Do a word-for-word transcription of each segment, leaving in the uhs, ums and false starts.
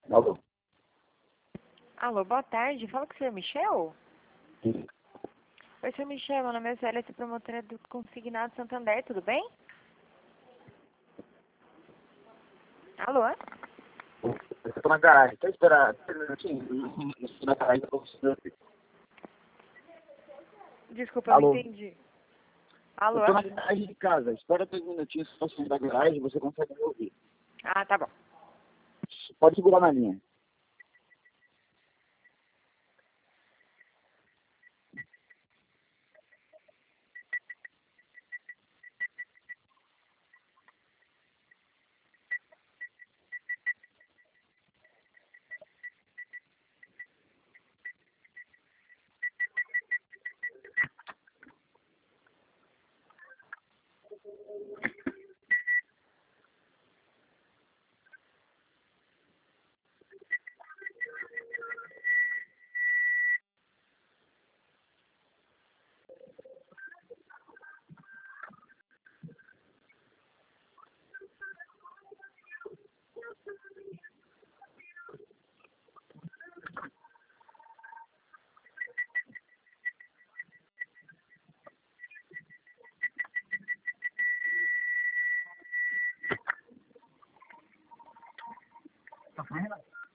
Alô? Alô, boa tarde. Fala com o senhor Michel? Sim. Oi, senhor Michel. Meu nome é Célia, sou promotora do Consignado Santander. Tudo bem? Alô? Eu estou na garagem. Quer esperar três minutinhos? Eu estou na garagem para você. Desculpa, Alô? não entendi. Eu Alô? estou na garagem de casa. Espera três minutinhos. Se você sair da garagem, você consegue me ouvir. Ah, tá bom. Pode segurar na linha. Tá vendo?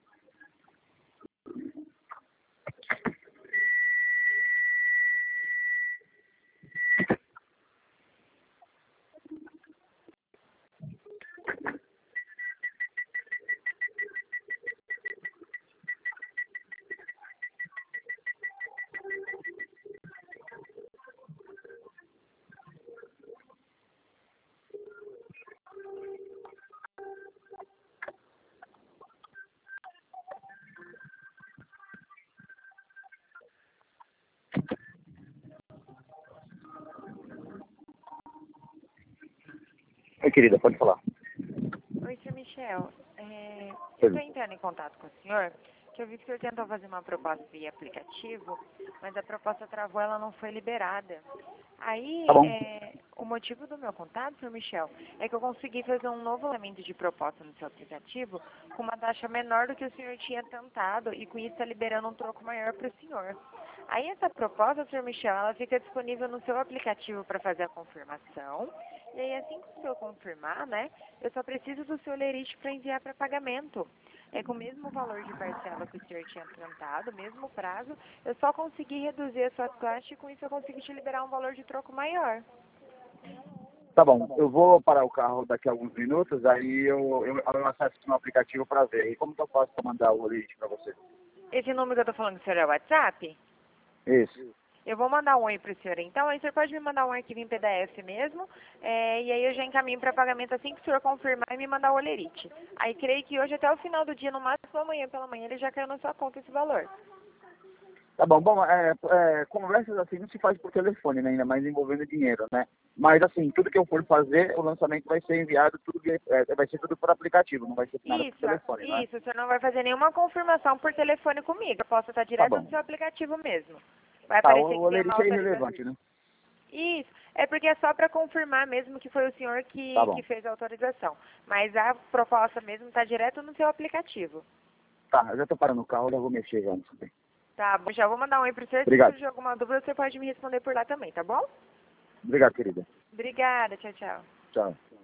Oi, querida, pode falar. Oi, senhor Michel. É, eu Sim. estou entrando em contato com o senhor, que eu vi que o senhor tentou fazer uma proposta via aplicativo, mas a proposta travou, ela não foi liberada. Aí, Tá bom. é, o motivo do meu contato, senhor Michel, é que eu consegui fazer um novo elemento de proposta no seu aplicativo com uma taxa menor do que o senhor tinha tentado e com isso está liberando um troco maior para o senhor. Aí essa proposta, senhor Michel, ela fica disponível no seu aplicativo para fazer a confirmação. E aí assim que o senhor confirmar, né, eu só preciso do seu lerite para enviar para pagamento. É com o mesmo valor de parcela que o senhor tinha tentado, mesmo prazo, eu só consegui reduzir a sua taxa e com isso eu consegui te liberar um valor de troco maior. Tá bom. Eu vou parar o carro daqui a alguns minutos, aí eu, eu, eu acesso no aplicativo para ver. E como que eu faço para mandar o link para você? Esse número que eu tô falando com o senhor é o WhatsApp? Isso. Eu vou mandar um oi para o senhor então, aí o senhor pode me mandar um arquivo em P D F mesmo, é, e aí eu já encaminho para pagamento assim que o senhor confirmar e me mandar o olerite. Aí creio que hoje até o final do dia, no máximo amanhã pela manhã, ele já caiu na sua conta esse valor. Tá bom. Bom, é, é, conversas assim não se faz por telefone, né? Ainda mais envolvendo dinheiro, né? Mas assim, tudo que eu for fazer, o lançamento vai ser enviado, tudo via- é, vai ser tudo por aplicativo, não vai ser nada por Isso, telefone, né? isso, o senhor não vai fazer nenhuma confirmação por telefone comigo, eu posso estar Tá direto no bom. seu aplicativo mesmo. Vai Tá, aparecer o, o que tem uma lerite é autorização. irrelevante, né? Isso, é porque é só para confirmar mesmo que foi o senhor Tá que, bom. que fez a autorização. Mas a proposta mesmo está direto no seu aplicativo. Tá, eu já tô parando o carro, já vou mexer já nisso bem. Tá bom, já vou mandar um oi pro senhor. Se Obrigado. surgir alguma dúvida, você pode me responder por lá também, tá bom? Obrigado, querida. Obrigada, tchau, tchau. Tchau.